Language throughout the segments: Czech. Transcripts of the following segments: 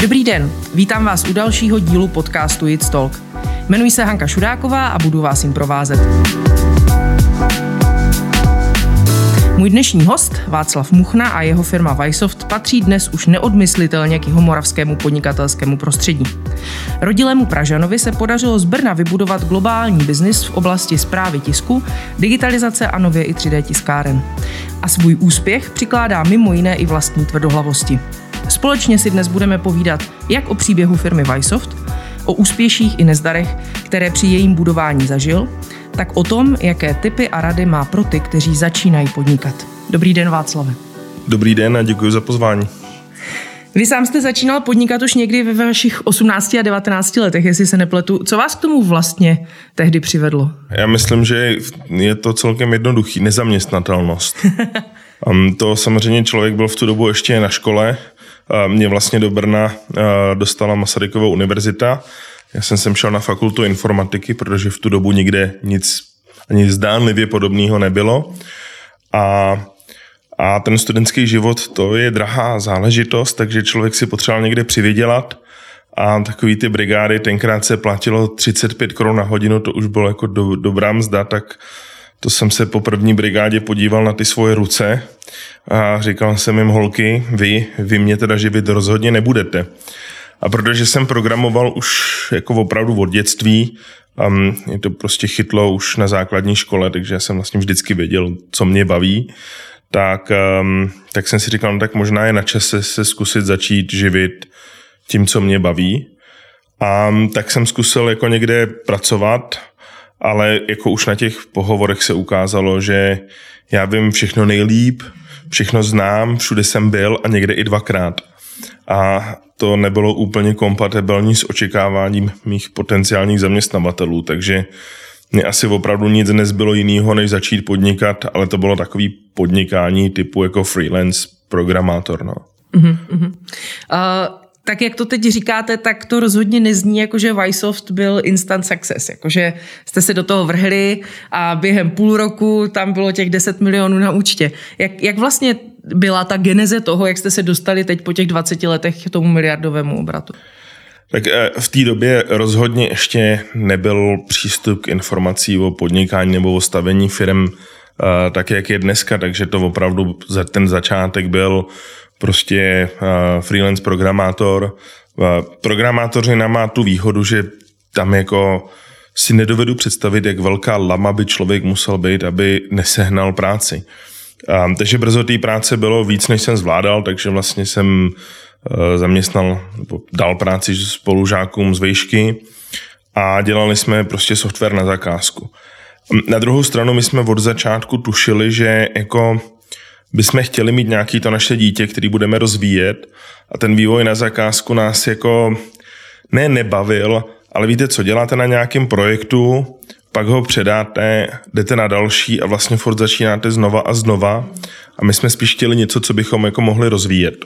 Dobrý den, vítám vás u dalšího dílu podcastu It's Talk. Jmenuji se Hanka Šudáková a budu vás jim provázet. Můj dnešní host, Václav Muchna a jeho firma Vysoft, patří dnes už neodmyslitelně k jihomoravskému podnikatelskému prostředí. Rodilému Pražanovi se podařilo z Brna vybudovat globální biznis v oblasti správy tisku, digitalizace a nově i 3D tiskáren. A svůj úspěch přikládá mimo jiné i vlastní tvrdohlavosti. Společně si dnes budeme povídat jak o příběhu firmy Vysoft, o úspěších i nezdarech, které při jejím budování zažil, tak o tom, jaké tipy a rady má pro ty, kteří začínají podnikat. Dobrý den, Václave. Dobrý den a děkuji za pozvání. Vy sám jste začínal podnikat už někdy ve vašich 18 a 19 letech, jestli se nepletu. Co vás k tomu vlastně tehdy přivedlo? Já myslím, že je to celkem jednoduchý, nezaměstnatelnost. To samozřejmě člověk byl v tu dobu ještě na škole. Mě vlastně do Brna dostala Masarykova univerzita. Já jsem sem šel na fakultu informatiky, protože v tu dobu nikde nic ani zdánlivě podobného nebylo. A ten studentský život, to je drahá záležitost, takže člověk si potřeboval někde přivydělat a takový ty brigády, tenkrát se platilo 35 Kč na hodinu, to už bylo jako dobrá mzda, tak to jsem se po první brigádě podíval na ty svoje ruce a říkal jsem jim, holky, vy mě teda živit rozhodně nebudete. A protože jsem programoval už jako opravdu od dětství, mě to prostě chytlo už na základní škole, takže já jsem vlastně vždycky věděl, co mě baví, tak jsem si říkal, no tak možná je na čase se zkusit začít živit tím, co mě baví. A tak jsem zkusil jako někde pracovat, ale jako už na těch pohovorech se ukázalo, že já vím všechno nejlíp, všechno znám, všude jsem byl a někde i dvakrát. A to nebylo úplně kompatibilní s očekáváním mých potenciálních zaměstnavatelů, takže mě asi opravdu nic nezbylo jiného, než začít podnikat, ale to bylo takový podnikání typu jako freelance programátor. No. Tak jak to teď říkáte, tak to rozhodně nezní, jako že Vysoft byl instant success, jakože jste se do toho vrhli a během půl roku tam bylo těch 10 milionů na účtě. Jak vlastně byla ta geneze toho, jak jste se dostali teď po těch 20 letech k tomu miliardovému obratu? Tak v té době rozhodně ještě nebyl přístup k informací o podnikání nebo o stavení firm tak, jak je dneska, takže to opravdu ten začátek byl prostě freelance programátor. Programátořina má tu výhodu, že tam jako si nedovedu představit, jak velká lama by člověk musel být, aby nesehnal práci. Takže brzo té práce bylo víc, než jsem zvládal, takže vlastně jsem zaměstnal, dal práci spolužákům z vejšky a dělali jsme prostě software na zakázku. Na druhou stranu my jsme od začátku tušili, že jako bychom chtěli mít nějaký to naše dítě, který budeme rozvíjet a ten vývoj na zakázku nás jako nebavil, ale víte co, děláte na nějakém projektu, pak ho předáte, jdete na další a vlastně furt začínáte znova a znova a my jsme spíš chtěli něco, co bychom jako mohli rozvíjet.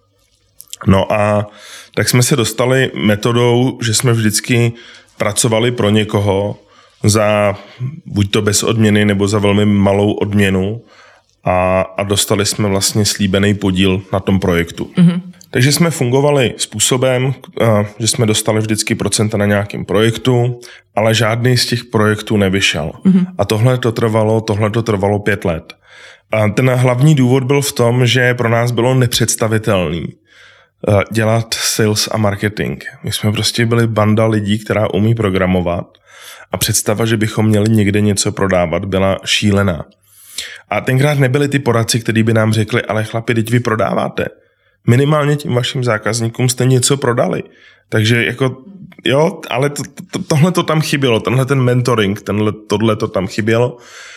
No a tak jsme se dostali metodou, že jsme vždycky pracovali pro někoho za buď to bez odměny nebo za velmi malou odměnu a dostali jsme vlastně slíbený podíl na tom projektu. Mm-hmm. Takže jsme fungovali způsobem, že jsme dostali vždycky procenta na nějakém projektu, ale žádný z těch projektů nevyšel. Mm-hmm. A tohle to trvalo 5 let. A ten hlavní důvod byl v tom, že pro nás bylo nepředstavitelný dělat sales a marketing. My jsme prostě byli banda lidí, která umí programovat a představa, že bychom měli někde něco prodávat, byla šílená. A tenkrát nebyli ty poradci, kteří by nám řekli, ale chlapi, teď vy prodáváte. Minimálně tím vašim zákazníkům jste něco prodali. Takže jako, jo, ale tohle to tam chybělo, tenhle ten mentoring, tohle to tam chybělo.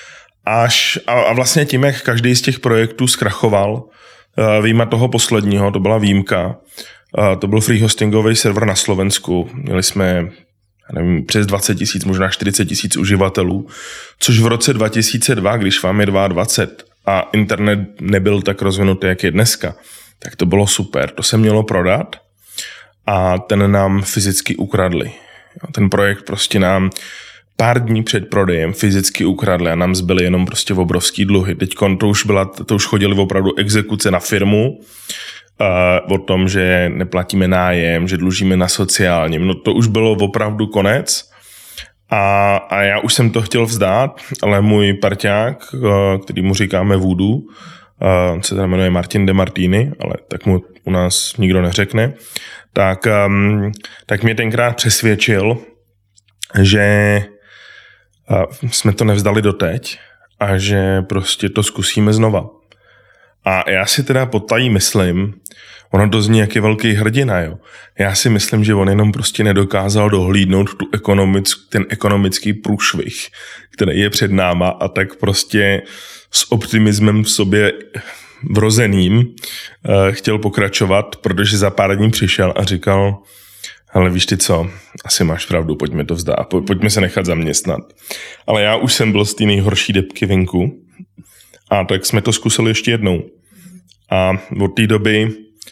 A vlastně tím, jak každý z těch projektů zkrachoval, výjima toho posledního, to byla výjimka, to byl free hostingový server na Slovensku. Měli jsme nevím, přes 20 000, možná 40 000 uživatelů, což v roce 2002, když vám je 22 a internet nebyl tak rozvinutý, jak je dneska, tak to bylo super. To se mělo prodat a ten nám fyzicky ukradli. Ten projekt prostě nám pár dní před prodejem fyzicky ukradli a nám zbyly jenom prostě obrovský dluhy. Teď to už chodily opravdu exekuce na firmu o tom, že neplatíme nájem, že dlužíme na sociálním. No to už bylo opravdu konec a já už jsem to chtěl vzdát, ale můj parťák, který mu říkáme Voodoo, on se teda jmenuje Martin de Martini, ale tak mu u nás nikdo neřekne, tak mě tenkrát přesvědčil, že jsme to nevzdali doteď a že prostě to zkusíme znova. A já si teda potají myslím, ono to zní jak je velký hrdina, jo. Já si myslím, že on jenom prostě nedokázal dohlídnout ten ekonomický průšvih, který je před náma a tak prostě s optimismem v sobě vrozeným chtěl pokračovat, protože za pár dní přišel a říkal, ale víš ty co, asi máš pravdu, pojďme to vzdát, pojďme se nechat zaměstnat. Ale já už jsem byl z té nejhorší debky venku a tak jsme to zkusili ještě jednou. A od té doby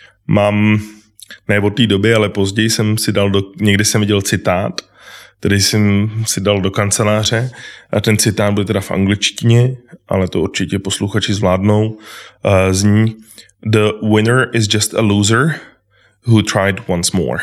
ale později jsem si dal někdy jsem viděl citát, který jsem si dal do kanceláře a ten citát byl teda v angličtině, ale to určitě posluchači zvládnou, zní The winner is just a loser who tried once more.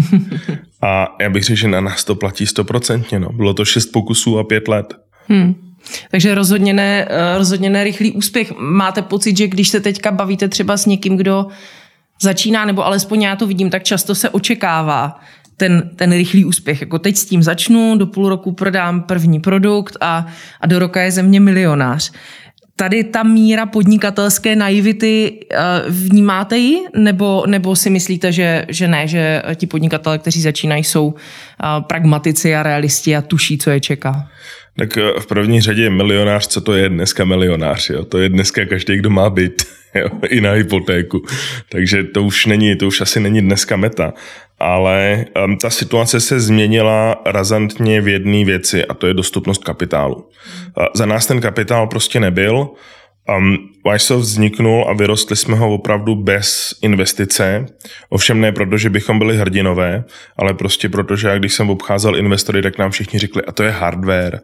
A já bych řekl, že na nás to platí 100%. No. Bylo to 6 pokusů a 5 let. Takže rozhodně ne rychlý úspěch. Máte pocit, že když se teďka bavíte třeba s někým, kdo začíná, nebo alespoň já to vidím, tak často se očekává ten rychlý úspěch. Jako teď s tím začnu, do půl roku prodám první produkt a do roka je ze mě milionář. Tady ta míra podnikatelské naivity, vnímáte ji? Nebo si myslíte, že ne, že ti podnikatelé, kteří začínají, jsou pragmatici a realisti a tuší, co je čeká? Tak v první řadě milionář, co to je dneska milionář? Jo? To je dneska každý, kdo má byt, jo? I na hypotéku. Takže to už asi není dneska meta. Ale ta situace se změnila razantně v jedné věci a to je dostupnost kapitálu. Za nás ten kapitál prostě nebyl. Vysoft vzniknul a vyrostli jsme ho opravdu bez investice. Ovšem ne proto, že bychom byli hrdinové, ale prostě proto, že když jsem obcházel investory, tak nám všichni řekli, a to je hardware,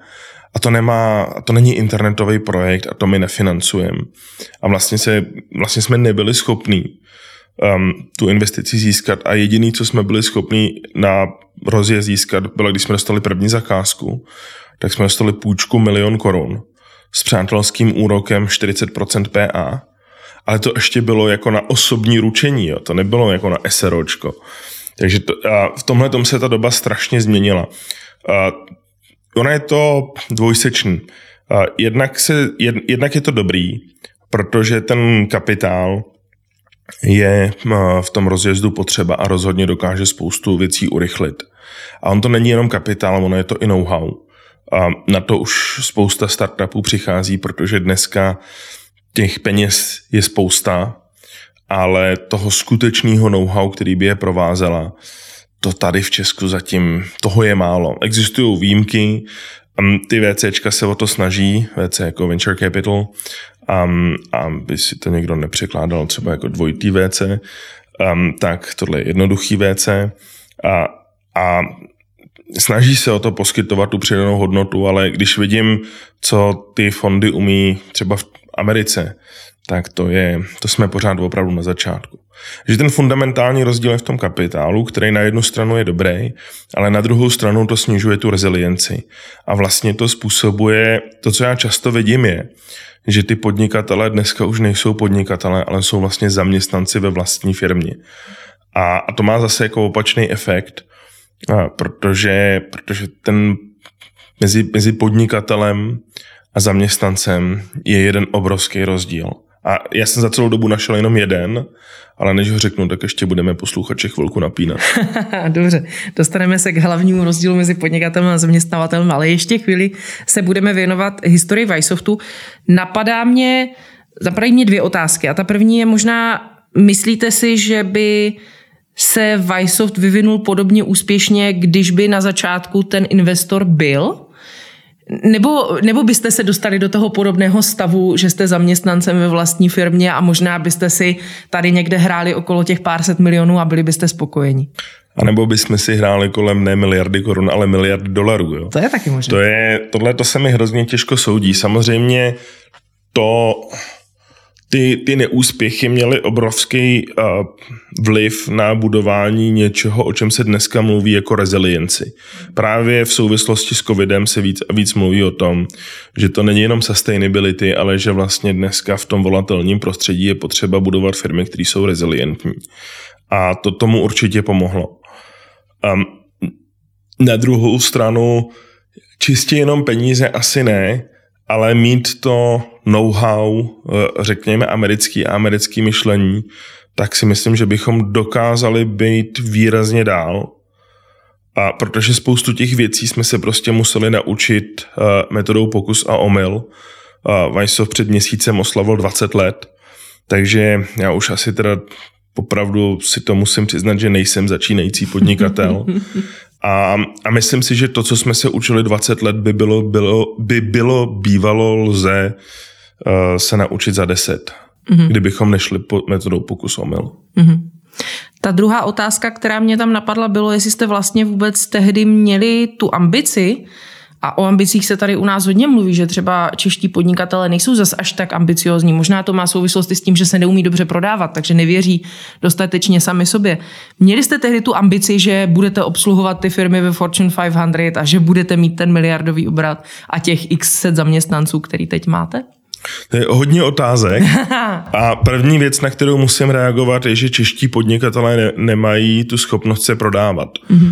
a to není internetový projekt a to my nefinancujeme. A vlastně jsme nebyli schopní tu investici získat a jediný, co jsme byli schopní na rozjezd získat, bylo, když jsme dostali první zakázku, tak jsme dostali půjčku 1 000 000 korun s přátelským úrokem 40% PA, ale to ještě bylo jako na osobní ručení, jo? To nebylo jako na SROčko. Takže v tomhletom se ta doba strašně změnila. Ona je to dvojsečný. Jednak je to dobrý, protože ten kapitál je v tom rozjezdu potřeba a rozhodně dokáže spoustu věcí urychlit. A on to není jenom kapitál, ono je to i know-how. A na to už spousta startupů přichází, protože dneska těch peněz je spousta, ale toho skutečného know-how, který by je provázela, to tady v Česku zatím toho je málo. Existují výjimky, ty VCčka se o to snaží, VC jako Venture Capital, a by si to někdo nepřekládal třeba jako dvojitý VC, tak tohle je jednoduchý VC a snaží se o to poskytovat tu přidanou hodnotu, ale když vidím, co ty fondy umí třeba v Americe, tak to jsme pořád opravdu na začátku. Že ten fundamentální rozdíl je v tom kapitálu, který na jednu stranu je dobrý, ale na druhou stranu to snižuje tu rezilienci. A vlastně to způsobuje, to, co já často vidím, je, že ty podnikatelé dneska už nejsou podnikatelé, ale jsou vlastně zaměstnanci ve vlastní firmě. A to má zase jako opačný efekt, protože ten mezi podnikatelem a zaměstnancem je jeden obrovský rozdíl. A já jsem za celou dobu našel jenom jeden, ale než ho řeknu, tak ještě budeme posluchače chvilku napínat. Dobře, dostaneme se k hlavnímu rozdílu mezi podnikatelem a zaměstnavatelem, ale ještě chvíli se budeme věnovat historii Vysoftu. Napadají mě 2 otázky a ta první je možná, myslíte si, že by se Vysoft vyvinul podobně úspěšně, když by na začátku ten investor byl? Nebo byste se dostali do toho podobného stavu, že jste zaměstnancem ve vlastní firmě a možná byste si tady někde hráli okolo těch pár set milionů a byli byste spokojeni? A nebo bychom si hráli kolem ne miliardy korun, ale miliardy dolarů. Jo? To je taky možné. Tohle se mi hrozně těžko soudí. Samozřejmě ty neúspěchy měly obrovský vliv na budování něčeho, o čem se dneska mluví jako resilienci. Právě v souvislosti s covidem se víc a víc mluví o tom, že to není jenom sustainability, ale že vlastně dneska v tom volatilním prostředí je potřeba budovat firmy, které jsou rezilientní. A to tomu určitě pomohlo. Na druhou stranu čistě jenom peníze asi ne, ale mít to know-how, řekněme americký myšlení, tak si myslím, že bychom dokázali být výrazně dál. A protože spoustu těch věcí jsme se prostě museli naučit metodou pokus a omyl. Weisshoff před měsícem oslavil 20 let, takže já už asi teda opravdu si to musím přiznat, že nejsem začínající podnikatel. A myslím si, že to, co jsme se učili 20 let, by bylo bývalo lze se naučit za 10, kdybychom nešli metodou pokus omyl. Ta druhá otázka, která mě tam napadla, bylo, jestli jste vlastně vůbec tehdy měli tu ambici, a o ambicích se tady u nás hodně mluví, že třeba čeští podnikatelé nejsou zas až tak ambiciózní. Možná to má souvislosti s tím, že se neumí dobře prodávat, takže nevěří dostatečně sami sobě. Měli jste tehdy tu ambici, že budete obsluhovat ty firmy ve Fortune 500 a že budete mít ten miliardový obrat a těch x set zaměstnanců, který teď máte? To je hodně otázek. A první věc, na kterou musím reagovat, je, že čeští podnikatelé nemají tu schopnost se prodávat.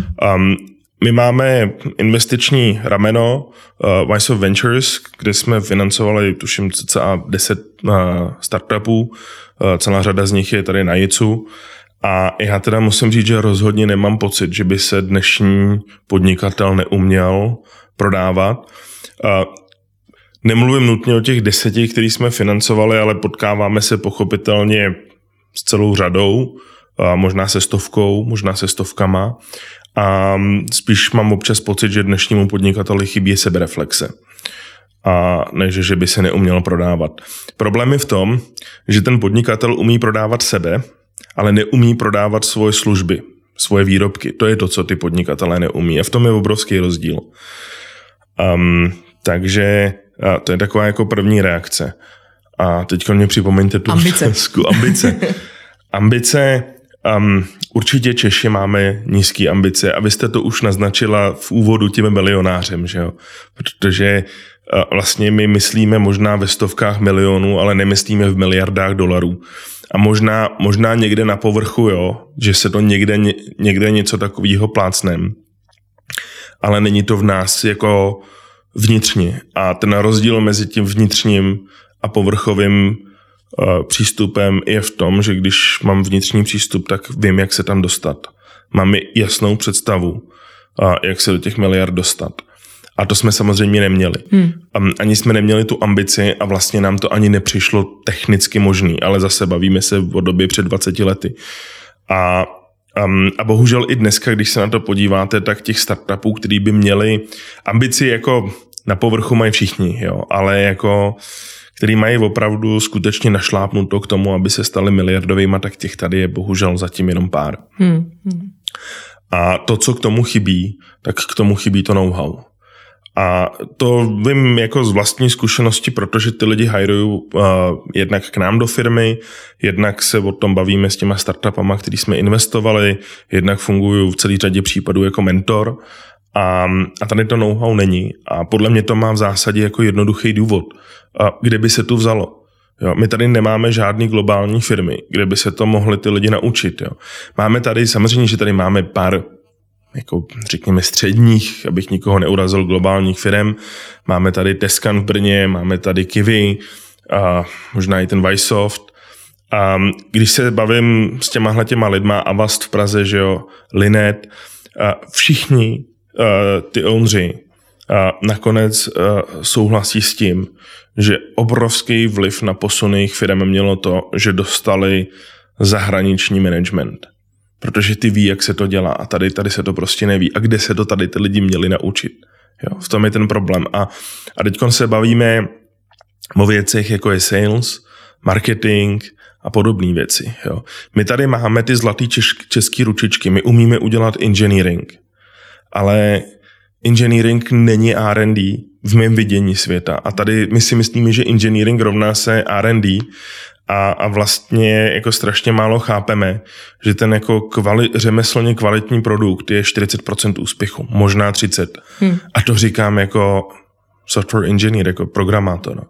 My máme investiční rameno Weisshoff Ventures, kde jsme financovali, tuším, cca 10 startupů. Celá řada z nich je tady na JICu. A já teda musím říct, že rozhodně nemám pocit, že by se dnešní podnikatel neuměl prodávat. Nemluvím nutně o těch 10, který jsme financovali, ale potkáváme se pochopitelně s celou řadou, možná se 100, možná se 100. A spíš mám občas pocit, že dnešnímu podnikateli chybí sebereflexe. A ne, že by se neuměl prodávat. Problém je v tom, že ten podnikatel umí prodávat sebe, ale neumí prodávat svoje služby, svoje výrobky. To je to, co ty podnikatelé neumí. A v tom je obrovský rozdíl. Takže to je taková jako první reakce. A teďka mě připomeňte tu otázku. Ambice. Určitě Češi máme nízké ambice a vy jste to už naznačila v úvodu tím milionářem, že jo? Protože vlastně my myslíme možná ve stovkách milionů, ale nemyslíme v miliardách dolarů. A možná někde na povrchu, jo, že se to někde něco takového plácnem. Ale není to v nás jako vnitřně. A ten rozdíl mezi tím vnitřním a povrchovým přístupem je v tom, že když mám vnitřní přístup, tak vím, jak se tam dostat. Mám jasnou představu, jak se do těch miliard dostat. A to jsme samozřejmě neměli. Ani jsme neměli tu ambici a vlastně nám to ani nepřišlo technicky možný, ale zase bavíme se o době před 20 lety. A bohužel i dneska, když se na to podíváte, tak těch startupů, který by měli ambici jako na povrchu mají všichni, jo, ale jako který mají opravdu skutečně našlápnuto k tomu, aby se stali miliardovými, tak těch tady je bohužel zatím jenom pár. A to, co k tomu chybí, tak k tomu chybí to know-how. A to vím jako z vlastní zkušenosti, protože ty lidi hirují jednak k nám do firmy, jednak se o tom bavíme s těma startupama, který jsme investovali, jednak fungují v celé řadě případů jako mentor a tady to know-how není. A podle mě to má v zásadě jako jednoduchý důvod. Kde by se tu vzalo? Jo, my tady nemáme žádný globální firmy, kde by se to mohli ty lidi naučit. Jo. Máme tady, samozřejmě, že tady máme pár, jako řekněme středních, abych nikoho neurazil, globálních firm. Máme tady Tescan v Brně, máme tady Kiwi, možná i ten Weisshoff. Když se bavím s těma lidma, Avast v Praze, že jo, Linet, všichni ty ownři nakonec souhlasí s tím, že obrovský vliv na posun jejich firm mělo to, že dostali zahraniční management. Protože ty ví, jak se to dělá a tady se to prostě neví. A kde se to tady ty lidi měli naučit. Jo, v tom je ten problém. A teď se bavíme o věcech, jako je sales, marketing a podobné věci. Jo. My tady máme ty zlatý český ručičky. My umíme udělat engineering. Ale engineering není R&D v mém vidění světa. A tady my si myslíme, že engineering rovná se R&D a vlastně jako strašně málo chápeme, že ten jako řemeslně kvalitní produkt je 40% úspěchu, možná 30%. A to říkám jako software engineer, jako programátor.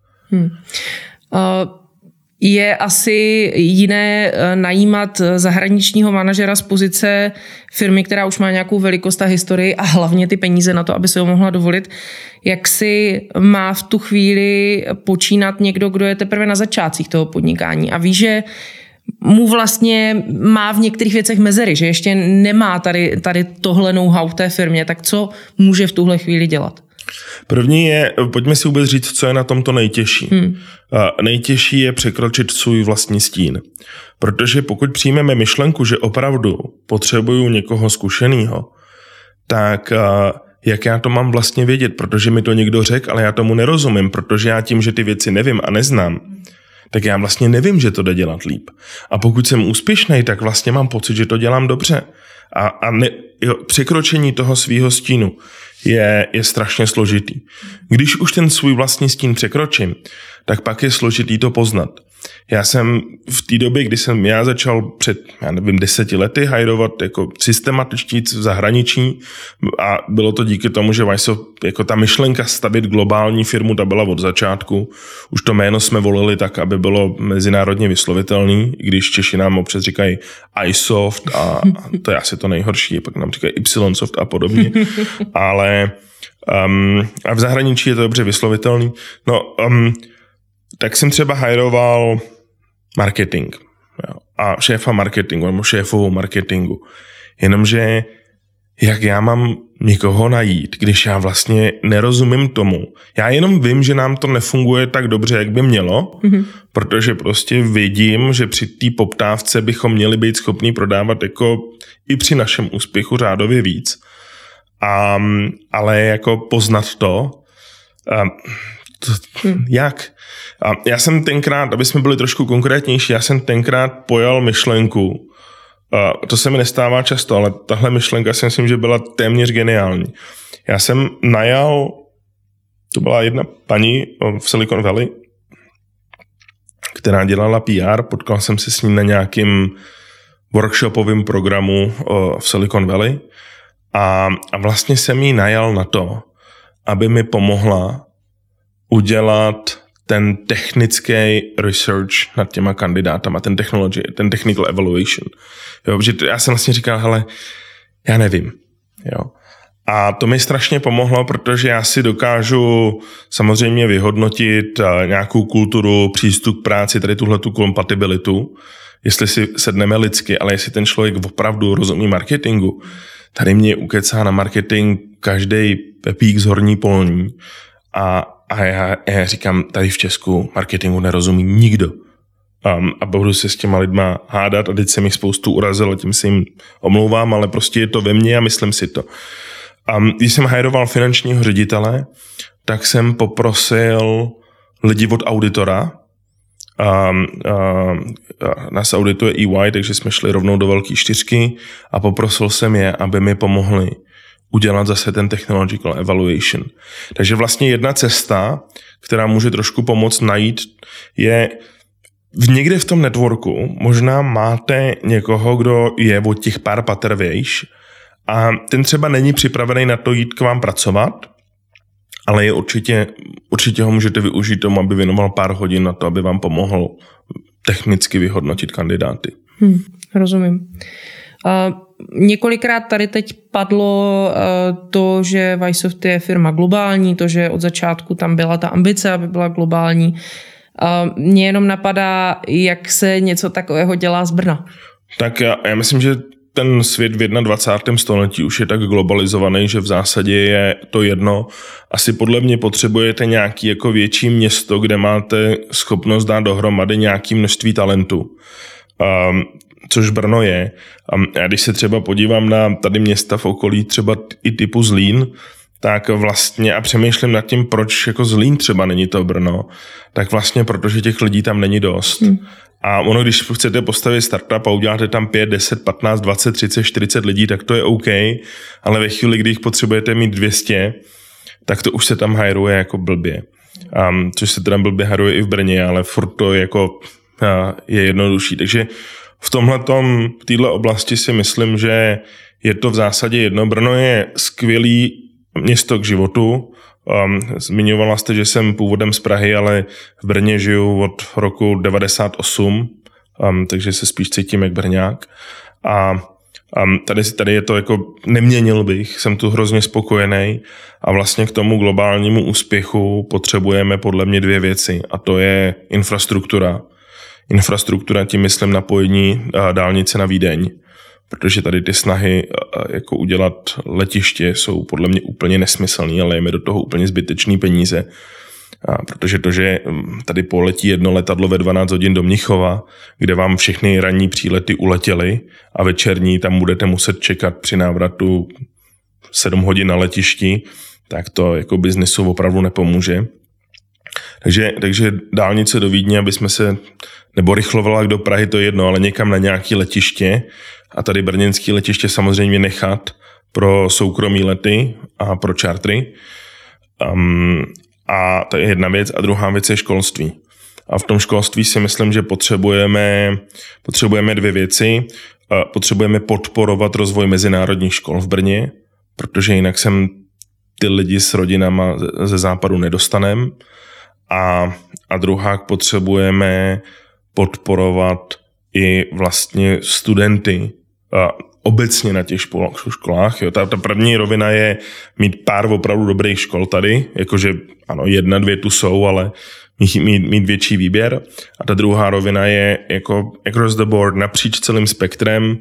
Je asi jiné najímat zahraničního manažera z pozice firmy, která už má nějakou velikost a historii a hlavně ty peníze na to, aby se ho mohla dovolit. Jak si má v tu chvíli počínat někdo, kdo je teprve na začátcích toho podnikání a ví, že mu vlastně má v některých věcech mezery, že ještě nemá tady tohle know-how v té firmě, tak co může v tuhle chvíli dělat? První je, pojďme si vůbec říct, co je na tomto nejtěžší. Nejtěžší je překročit svůj vlastní stín. Protože pokud přijmeme myšlenku, že opravdu potřebuju někoho zkušenýho, tak jak já to mám vlastně vědět? Protože mi to někdo řekl, ale já tomu nerozumím, protože já tím, že ty věci nevím a neznám, tak já vlastně nevím, že to jde dělat líp. A pokud jsem úspěšný, tak vlastně mám pocit, že to dělám dobře. Překročení toho svýho stínu je strašně složitý. Když už ten svůj vlastní stín překročím, tak pak je složitý to poznat. Já jsem v té době, kdy jsem já začal před, 10 lety hajrovat jako systematičtí v zahraničí a bylo to díky tomu, že Vysoft, jako ta myšlenka stavit globální firmu, ta byla od začátku. Už to jméno jsme volili tak, aby bylo mezinárodně vyslovitelný, i když Češi nám občas říkají iSoft a to je asi to nejhorší, pak nám říkají Ypsilonsoft a podobně. Ale a v zahraničí je to dobře vyslovitelný. Tak jsem třeba hajroval marketing a šéfa marketingu, nebo šéfovou marketingu. Jenomže jak já mám někoho najít, když já vlastně nerozumím tomu. Já jenom vím, že nám to nefunguje tak dobře, jak by mělo, protože prostě vidím, že při té poptávce bychom měli být schopní prodávat jako i při našem úspěchu řádově víc. Ale jako poznat to, jak? A já jsem tenkrát, aby jsme byli trošku konkrétnější, já jsem tenkrát pojal myšlenku, to se mi nestává často, ale tahle myšlenka si myslím, že byla téměř geniální. Já jsem najal, to byla jedna paní v Silicon Valley, která dělala PR, potkal jsem se s ní na nějakým workshopovém programu v Silicon Valley a vlastně jsem jí najal na to, aby mi pomohla udělat ten technický research nad těma kandidátama, ten technical evaluation. Jo, protože já jsem vlastně říkal, hele, já nevím. Jo. A to mi strašně pomohlo, protože já si dokážu samozřejmě vyhodnotit nějakou kulturu, přístup k práci, tady tuhletu kompatibilitu, jestli si sedneme lidsky, ale jestli ten člověk opravdu rozumí marketingu. Tady mě ukecá na marketing každej pepík z horní polní a já říkám, tady v Česku marketingu nerozumí nikdo. A budu se s těma lidma hádat a teď jsem jich spoustu urazil a tím se jim omlouvám, ale prostě je to ve mně a myslím si to. Když jsem hajroval finančního ředitele, tak jsem poprosil lidi od auditora. Nás audituje EY, takže jsme šli rovnou do velké 4 a poprosil jsem je, aby mi pomohli udělat zase ten technological evaluation. Takže vlastně jedna cesta, která může trošku pomoct najít, je někde v tom networku možná máte někoho, kdo je od těch pár pater vejš a ten třeba není připravený na to jít k vám pracovat, ale je určitě ho můžete využít tomu, aby věnoval pár hodin na to, aby vám pomohl technicky vyhodnotit kandidáty. Rozumím. Několikrát tady teď padlo to, že Vysoft je firma globální, to, že od začátku tam byla ta ambice, aby byla globální. Mně jenom napadá, jak se něco takového dělá z Brna. Tak já myslím, že ten svět v 21. století už je tak globalizovaný, že v zásadě je to jedno. Asi podle mě potřebujete nějaký jako větší město, kde máte schopnost dát dohromady nějaké množství talentu. Což Brno je. A když se třeba podívám na tady města v okolí, třeba i typu Zlín, tak vlastně a přemýšlím nad tím, proč jako Zlín třeba není to Brno, tak vlastně protože těch lidí tam není dost. A ono, když chcete postavit startup a uděláte tam 5, 10, 15, 20, 30, 40 lidí, tak to je OK, ale ve chvíli, kdy jich potřebujete mít 200, tak to už se tam hajruje jako blbě. Což se teda blbě hajruje i v Brně, ale furt to jako je jednodušší. Takže v této oblasti si myslím, že je to v zásadě jedno. Brno je skvělý město k životu. Zmiňovala jste, že jsem původem z Prahy, ale v Brně žiju od roku 98, takže se spíš cítím jak Brňák. A tady je to jako neměnil bych, jsem tu hrozně spokojený a vlastně k tomu globálnímu úspěchu potřebujeme podle mě 2 věci a to je infrastruktura. Infrastruktura, tím myslím napojení dálnice na Vídeň, protože tady ty snahy jako udělat letiště jsou podle mě úplně nesmyslný, ale jeme do toho úplně zbytečný peníze. Protože to, že tady poletí jedno letadlo ve 12 hodin do Mnichova, kde vám všechny ranní přílety uletěly a večerní tam budete muset čekat při návratu 7 hodin na letišti, tak to jako biznesu opravdu nepomůže. Takže dálnice do Vídně, aby jsme se, nebo rychlovlak do Prahy, to je jedno, ale někam na nějaké letiště a tady brněnské letiště samozřejmě nechat pro soukromí lety a pro čartry. A to je jedna věc. A druhá věc je školství. A v tom školství si myslím, že potřebujeme 2 věci. Potřebujeme podporovat rozvoj mezinárodních škol v Brně, protože jinak sem ty lidi s rodinama ze západu nedostaneme. A druhá, potřebujeme podporovat i vlastně studenty obecně na těch školách. Jo. Ta první rovina je mít pár opravdu dobrých škol tady, jakože ano, 1, 2 tu jsou, ale mít větší výběr. A ta druhá rovina je jako across the board, napříč celým spektrem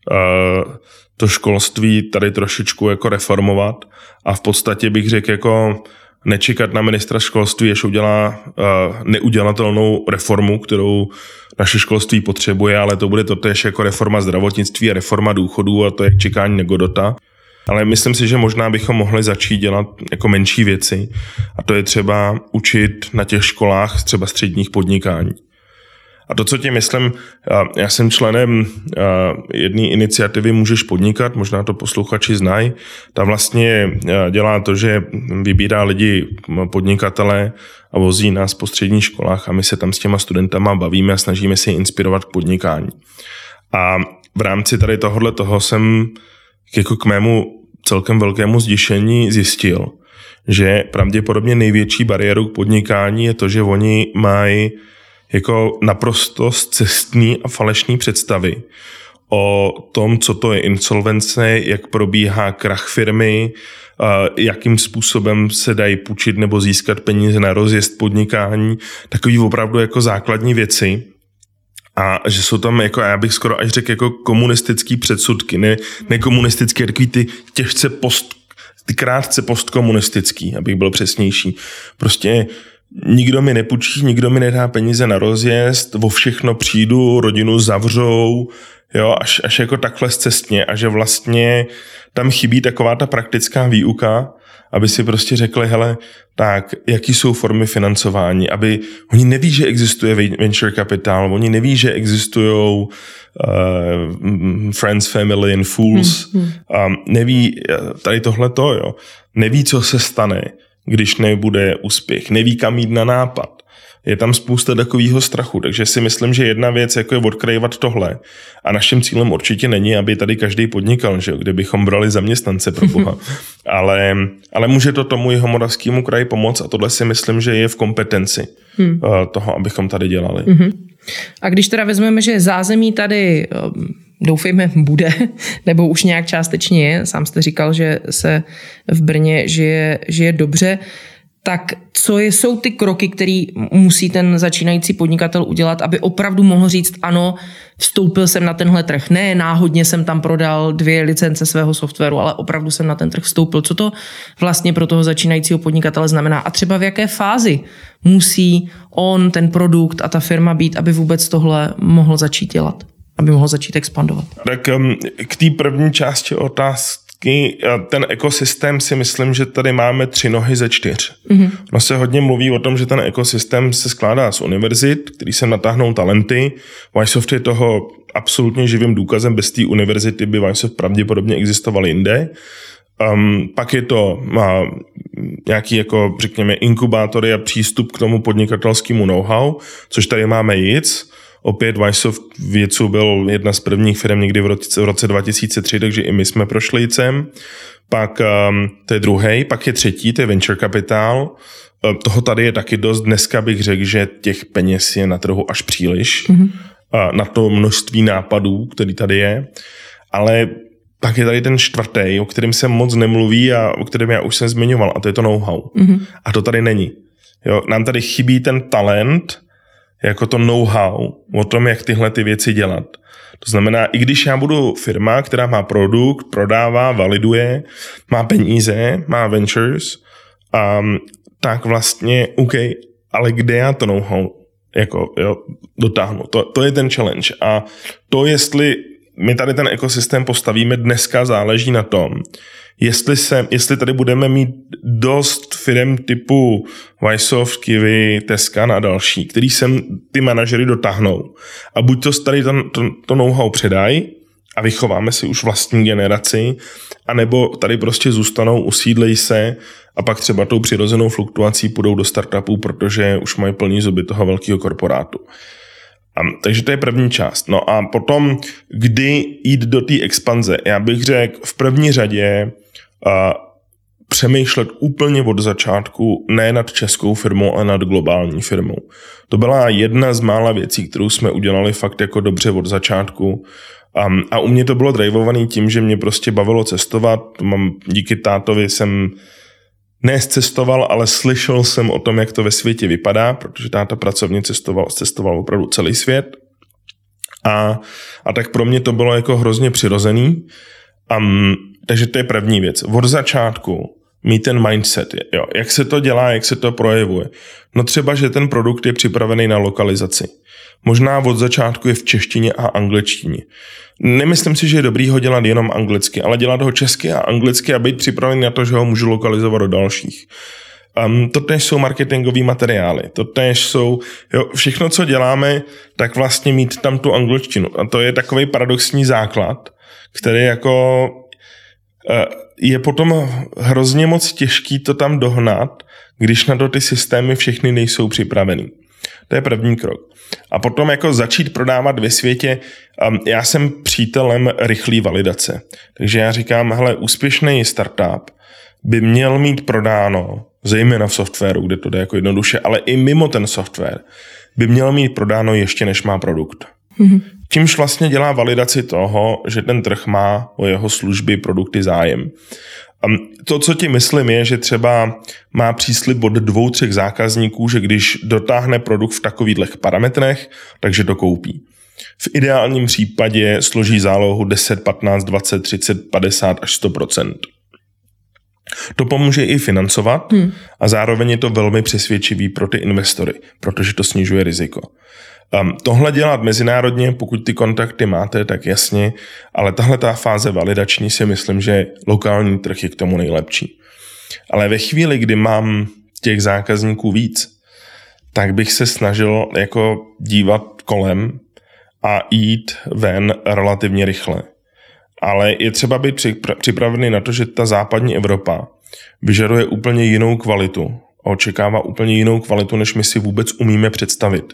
to školství tady trošičku jako reformovat a v podstatě bych řekl jako nečekat na ministra školství, až udělá neudělatelnou reformu, kterou naše školství potřebuje, ale to bude totéž jako reforma zdravotnictví a reforma důchodů a to je čekání na Godota. Ale myslím si, že možná bychom mohli začít dělat jako menší věci a to je třeba učit na těch školách třeba středních podnikání. A to, co ti myslím, já jsem členem jedné iniciativy Můžeš podnikat, možná to posluchači znají. Ta vlastně dělá to, že vybírá lidi, podnikatele a vozí nás po středních školách a my se tam s těma studentama bavíme a snažíme se je inspirovat k podnikání. A v rámci tady toho jsem jako k mému celkem velkému zděšení zjistil, že pravděpodobně největší bariéru k podnikání je to, že oni mají jako naprosto scestný a falešný představy o tom, co to je insolvence, jak probíhá krach firmy, jakým způsobem se dají půjčit nebo získat peníze na rozjezd podnikání, takový opravdu jako základní věci. A že jsou tam, jako já bych skoro až řekl, jako komunistický předsudky, ne komunistické, takový ty těžce ty krátce postkomunistický, abych byl přesnější. Prostě nikdo mi nepůjčí, nikdo mi nedá peníze na rozjezd, vo všechno přijdu, rodinu zavřou, jo, až jako takhle scestně a že vlastně tam chybí taková ta praktická výuka, aby si prostě řekli, hele, tak, jaký jsou formy financování, aby oni neví, že existuje venture capital, oni neví, že existují friends, family and fools, neví tady tohleto, jo, neví, co se stane, když nebude úspěch, neví, kam jít na nápad. Je tam spousta takového strachu, takže si myslím, že jedna věc jako je odkrývat tohle. A naším cílem určitě není, aby tady každý podnikal, že jo, kde bychom brali zaměstnance pro boha. Ale může to tomu Jihomoravskému kraji pomoct a tohle si myslím, že je v kompetenci toho, abychom tady dělali. A když teda vezmeme, že zázemí tady doufejme bude, nebo už nějak částečně je, sám jste říkal, že se v Brně žije dobře, tak co jsou ty kroky, které musí ten začínající podnikatel udělat, aby opravdu mohl říct, ano, vstoupil jsem na tenhle trh. Ne, náhodně jsem tam prodal 2 licence svého softwaru, ale opravdu jsem na ten trh vstoupil. Co to vlastně pro toho začínajícího podnikatele znamená? A třeba v jaké fázi musí on, ten produkt a ta firma být, aby vůbec tohle mohl začít dělat? Aby mohl začít expandovat? Tak k té první části otázky, ten ekosystém si myslím, že tady máme 3 nohy ze 4. No se hodně mluví o tom, že ten ekosystém se skládá z univerzit, který sem natáhnou talenty. Vysoft je toho absolutně živým důkazem. Bez té univerzity by Vysoft pravděpodobně existoval jinde. Pak je to nějaký, jako řekněme, inkubátory a přístup k tomu podnikatelskému know-how, což tady máme JIC. Opět Vysoft vědců byl jedna z prvních firm někdy v roce 2003, takže i my jsme prošli ICEM. Pak to je druhý, pak je třetí, to je venture capital. Toho tady je taky dost. Dneska bych řekl, že těch peněz je na trhu až příliš. Na to množství nápadů, který tady je. Ale pak je tady ten čtvrtý, o kterém se moc nemluví a o kterém já už jsem zmiňoval, a to je to know-how. A to tady není. Jo, nám tady chybí ten talent, jako to know-how o tom, jak tyhle ty věci dělat. To znamená, i když já budu firma, která má produkt, prodává, validuje, má peníze, má ventures, tak vlastně, OK, ale kde já to know-how dotáhnu? To je ten challenge. A to, jestli my tady ten ekosystém postavíme, dneska záleží na tom, jestli tady budeme mít dost firm typu Vysoft, Kiwi, Tescan a další, který sem ty manažery dotáhnou. A buď to tady to know-how předají a vychováme si už vlastní generaci, anebo tady prostě zůstanou, usídlejí se a pak třeba tou přirozenou fluktuací půjdou do startupů, protože už mají plný zuby toho velkého korporátu. Takže to je první část. No a potom, kdy jít do té expanze? Já bych řekl v první řadě přemýšlet úplně od začátku, ne nad českou firmou, ale nad globální firmou. To byla jedna z mála věcí, kterou jsme udělali fakt jako dobře od začátku. A u mě to bylo drivovaný tím, že mě prostě bavilo cestovat. Díky tátovi jsem cestoval, ale slyšel jsem o tom, jak to ve světě vypadá, protože táta pracovně cestoval opravdu celý svět. A tak pro mě to bylo jako hrozně přirozený. Takže to je první věc. Od začátku mít ten mindset. Jo, jak se to dělá, jak se to projevuje. No třeba, že ten produkt je připravený na lokalizaci. Možná od začátku je v češtině a angličtině. Nemyslím si, že je dobrý ho dělat jenom anglicky, ale dělat ho česky a anglicky a být připravený na to, že ho můžu lokalizovat do dalších. Totéž jsou marketingové materiály, totéž jsou všechno, co děláme, tak vlastně mít tam tu angličtinu. A to je takový paradoxní základ, který jako je potom hrozně moc těžký to tam dohnat, když na to ty systémy všechny nejsou připravený. To je první krok. A potom jako začít prodávat ve světě, já jsem přítelem rychlé validace. Takže já říkám, hele, úspěšný startup by měl mít prodáno, zejména v softwaru, kde to jde jako jednoduše, ale i mimo ten software, by měl mít prodáno ještě, než má produkt. Čímž vlastně dělá validaci toho, že ten trh má o jeho služby, produkty zájem. To, co ti myslím, je, že třeba má příslib od 2-3 zákazníků, že když dotáhne produkt v takových parametrech, takže to koupí. V ideálním případě složí zálohu 10, 15, 20, 30, 50 až 100%. To pomůže i financovat a zároveň je to velmi přesvědčivý pro ty investory, protože to snižuje riziko. Tohle dělat mezinárodně, pokud ty kontakty máte, tak jasně, ale tahle ta fáze validační si myslím, že lokální trh je k tomu nejlepší. Ale ve chvíli, kdy mám těch zákazníků víc, tak bych se snažil jako dívat kolem a jít ven relativně rychle. Ale je třeba být připravený na to, že ta západní Evropa vyžaduje úplně jinou kvalitu a očekává úplně jinou kvalitu, než my si vůbec umíme představit.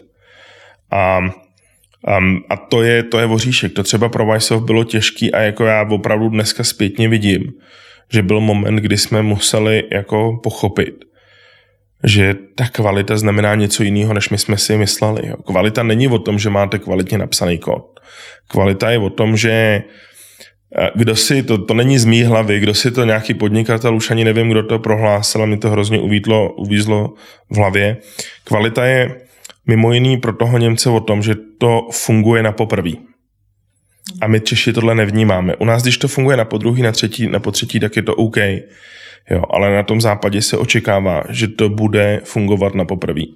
A to je voříšek. To třeba pro Vysoft bylo těžký a jako já opravdu dneska zpětně vidím, že byl moment, kdy jsme museli jako pochopit, že ta kvalita znamená něco jiného, než my jsme si mysleli. Jo. Kvalita není o tom, že máte kvalitně napsaný kód. Kvalita je o tom, že kdo si, to není z mý hlavy, kdo si to nějaký podnikatel, už ani nevím, kdo to prohlásil, a mi to hrozně uvízlo v hlavě. Kvalita je mimo jiný pro toho Němce o tom, že to funguje na poprví. A my Češi tohle nevnímáme. U nás, když to funguje na podruhý, na potřetí, tak je to OK. Jo, ale na tom západě se očekává, že to bude fungovat na poprví.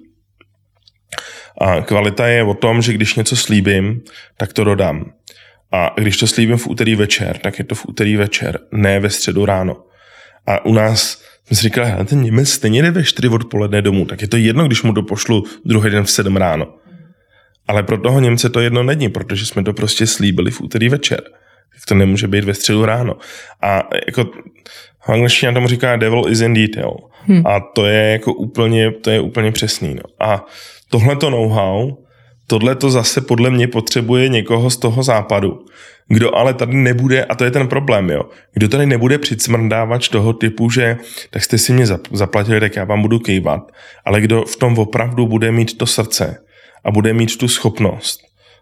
A kvalita je o tom, že když něco slíbím, tak to dodám. A když to slíbím v úterý večer, tak je to v úterý večer, ne ve středu ráno. A u nás jsme si říkali, hele, ten Němec stejně jde ve 4 odpoledne domů, tak je to jedno, když mu to pošlu druhý den v 7 ráno. Ale pro toho Němce to jedno není, protože jsme to prostě slíbili v úterý večer. Tak to nemůže být ve středu ráno. A jako v angličtině tomu říká devil is in detail. A to je jako úplně přesný. No. A tohleto know-how, tohle to zase podle mě potřebuje někoho z toho západu, kdo ale tady nebude, a to je ten problém, jo, kdo tady nebude přicmrdávač toho typu, že tak jste si mě zaplatili, tak já vám budu kejvat, ale kdo v tom opravdu bude mít to srdce a bude mít tu schopnost.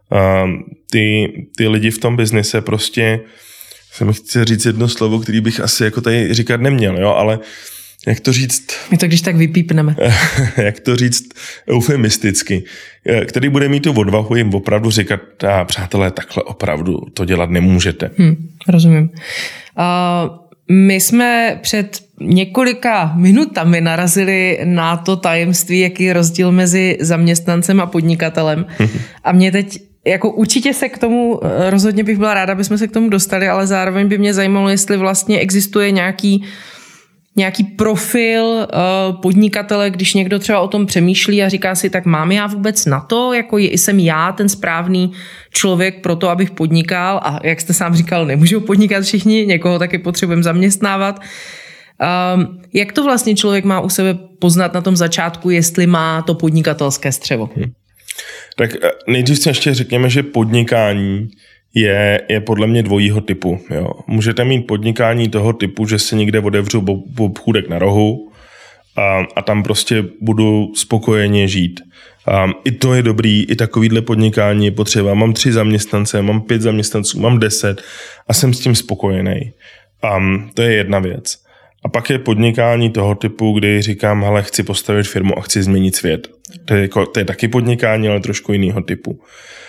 Ty lidi v tom biznise prostě, jsem chci říct jedno slovo, který bych asi jako tady říkat neměl, jo, ale jak to říct? My to když tak vypípneme. Jak to říct eufemisticky, který bude mít tu odvahu jim opravdu říkat, přátelé, takhle opravdu to dělat nemůžete. Rozumím. My jsme před několika minutami narazili na to tajemství, jaký je rozdíl mezi zaměstnancem a podnikatelem. A mě teď, jako určitě se k tomu, rozhodně bych byla ráda, aby jsme se k tomu dostali, ale zároveň by mě zajímalo, jestli vlastně existuje nějaký profil podnikatele, když někdo třeba o tom přemýšlí a říká si, tak mám já vůbec na to, jako jsem já ten správný člověk pro to, abych podnikal, a jak jste sám říkal, nemůžou podnikat všichni, někoho taky potřebujeme zaměstnávat. Jak to vlastně člověk má u sebe poznat na tom začátku, jestli má to podnikatelské střevo? Tak nejdřív si ještě řekněme, že podnikání je podle mě dvojího typu. Jo. Můžete mít podnikání toho typu, že si někde otevřu obchůdek na rohu a tam prostě budu spokojeně žít. I to je dobrý, i takovýhle podnikání je potřeba. Mám 3 zaměstnance, mám 5 zaměstnanců, mám 10 a jsem s tím spokojený. To je jedna věc. A pak je podnikání toho typu, kdy říkám, hele, chci postavit firmu a chci změnit svět. To je taky podnikání, ale trošku jiného typu.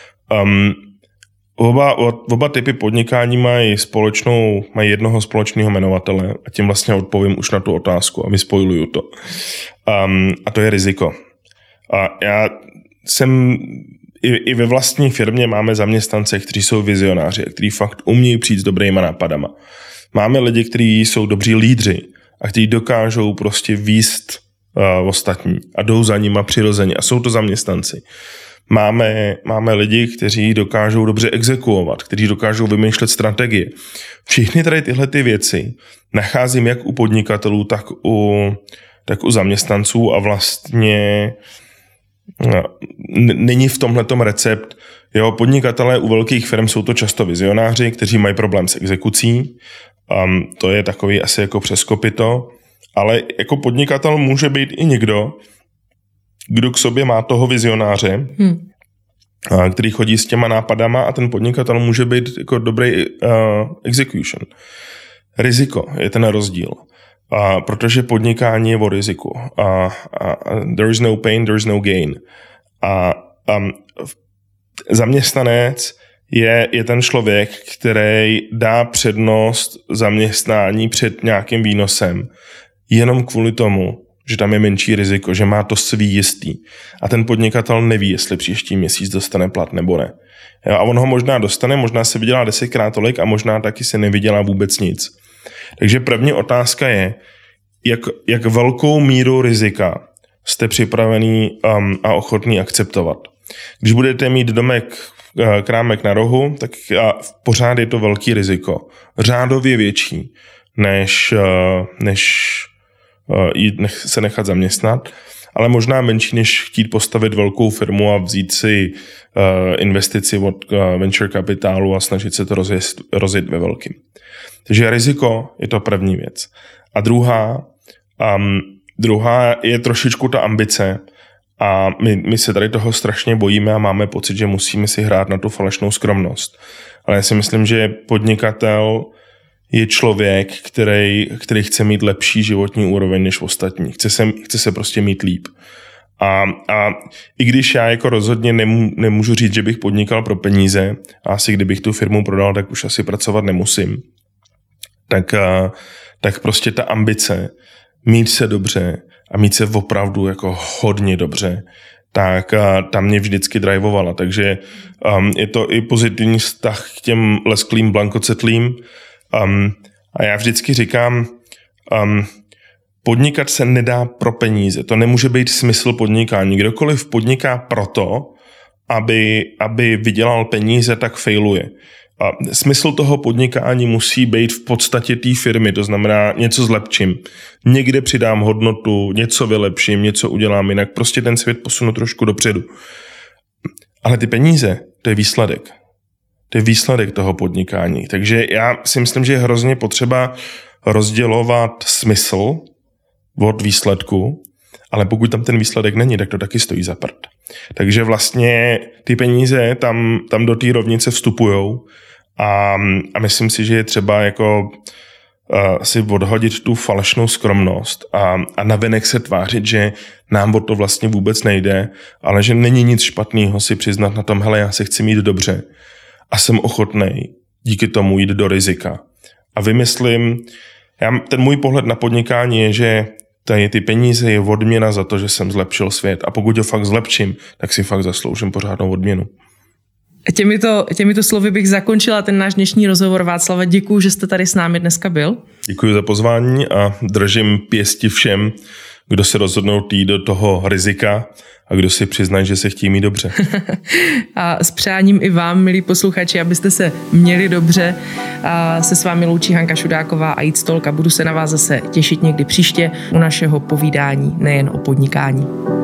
Oba typy podnikání mají jednoho společného jmenovatele a tím vlastně odpovím už na tu otázku a vyspojuju to. A to je riziko. A já jsem i ve vlastní firmě máme zaměstnance, kteří jsou vizionáři, kteří fakt umějí přijít s dobrýma nápadama. Máme lidi, kteří jsou dobří lídři a kteří dokážou prostě vést ostatní a jdou za nima přirozeně a jsou to zaměstnanci. Máme lidi, kteří dokážou dobře exekuovat, kteří dokážou vymýšlet strategie. Všechny tady tyhle ty věci nacházím jak u podnikatelů, tak u zaměstnanců a vlastně není v tomhletom recept. Jo, podnikatelé u velkých firm jsou to často vizionáři, kteří mají problém s exekucí. To je takový asi jako přeskopito, ale jako podnikatel může být i někdo, kdo k sobě má toho vizionáře, který chodí s těma nápadama, a ten podnikatel může být jako dobrý execution. Riziko je ten rozdíl, protože podnikání je o riziku. There is no pain, there is no gain. Zaměstnanec je ten člověk, který dá přednost zaměstnání před nějakým výnosem jenom kvůli tomu, že tam je menší riziko, že má to svý jistý. A ten podnikatel neví, jestli příští měsíc dostane plat nebo ne. Jo, a on ho možná dostane, možná se vydělá 10krát tolik a možná taky se nevydělá vůbec nic. Takže první otázka je, jak velkou míru rizika jste připravený a ochotný akceptovat. Když budete mít krámek na rohu, tak pořád je to velký riziko. Řádově větší, než se nechat zaměstnat, ale možná menší, než chtít postavit velkou firmu a vzít si investici od venture kapitálu a snažit se to rozjet ve velkým. Takže riziko je to první věc. A druhá je trošičku ta ambice. A my se tady toho strašně bojíme a máme pocit, že musíme si hrát na tu falešnou skromnost. Ale já si myslím, že podnikatel je člověk, který chce mít lepší životní úroveň než ostatní. Chce se prostě mít líp. A i když já jako rozhodně nemůžu říct, že bych podnikal pro peníze, a asi kdybych tu firmu prodal, tak už asi pracovat nemusím, tak prostě ta ambice mít se dobře a mít se opravdu jako hodně dobře, tak ta mě vždycky drivovala. Takže je to i pozitivní vztah k těm lesklým blankocetlým. A já vždycky říkám, podnikat se nedá pro peníze. To nemůže být smysl podnikání. Kdokoliv podniká proto, aby vydělal peníze, tak failuje. A smysl toho podnikání musí být v podstatě té firmy, to znamená něco zlepším. Někde přidám hodnotu, něco vylepším, něco udělám jinak. Prostě ten svět posunu trošku dopředu. Ale ty peníze, to je výsledek. To je výsledek toho podnikání. Takže já si myslím, že je hrozně potřeba rozdělovat smysl od výsledku, ale pokud tam ten výsledek není, tak to taky stojí za prd. Takže vlastně ty peníze tam do té rovnice vstupujou a myslím si, že je třeba jako si odhodit tu falešnou skromnost a navenek se tvářit, že nám o to vlastně vůbec nejde, ale že není nic špatného si přiznat na tom, hele, já se chci mít dobře a jsem ochotnej díky tomu jít do rizika. A vymyslím, ten můj pohled na podnikání je, že ty peníze je odměna za to, že jsem zlepšil svět a pokud ho fakt zlepším, tak si fakt zasloužím pořádnou odměnu. Těmito slovy bych zakončila ten náš dnešní rozhovor. Václave, děkuju, že jste tady s námi dneska byl. Děkuji za pozvání a držím pěsti všem, kdo se rozhodnou jít do toho rizika a kdo si přiznají, že se chtějí mít dobře. A s přáním i vám, milí posluchači, abyste se měli dobře. A se s vámi loučí Hanka Šudáková a Eat Talk a budu se na vás zase těšit někdy příště u našeho povídání nejen o podnikání.